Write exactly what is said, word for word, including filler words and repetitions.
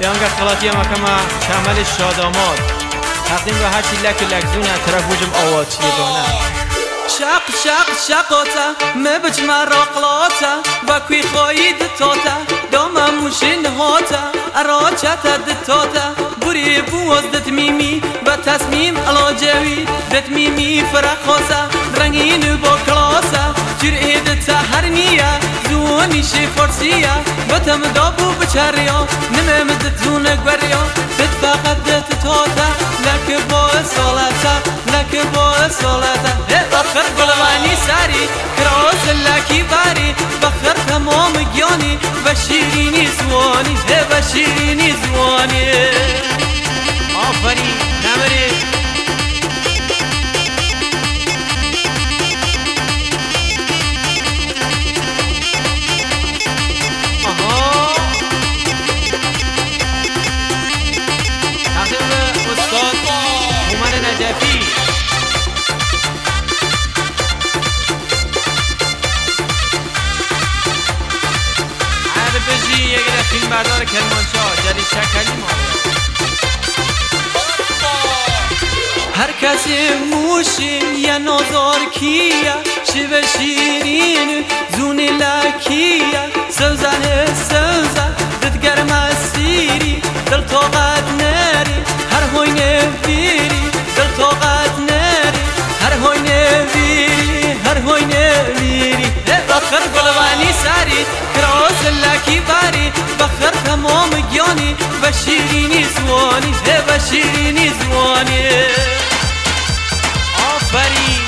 یانگه خلاطی ما کما کامل شادامات تقدیم به هرچی لک لکزونه طرف وجم آواتی دانه شق شق شقاتا مبج مراقلاتا باكوي خايد توتا دوما مشين هوتا اراجتا دتوتا بري بوز دتميمي بتصميم الاجوي دتميمي فرخوسا رنگين بوكلاسا جرئي دتا هرنيا زوني شي فرسيا بتم دابو بچريا نمم دتزون گوريا دت فقط دت توتا لك بو صلاتا لك بو صلاتا بخر قلواني ساري كراس لكي باري بخر تمام جاني بشيريني زواني بشيريني زواني آفرین نمری آها تقدیم به استاد هومن نجفی بجی یک فیلم بردار کرمانشاه جدید شکلی ما هر کسی موشی یا نازار کیه شیوه شیرین زونی لکیه سوزه سوزه ددگر مسیری دل طاقت نری هر های نویری دل طاقت نری هر های نویری هر های نویری بخر گلوانی سری کراس لکی باری بخر تمام گیانی بشیرینی زوانی بشیرینی زوانی آفرین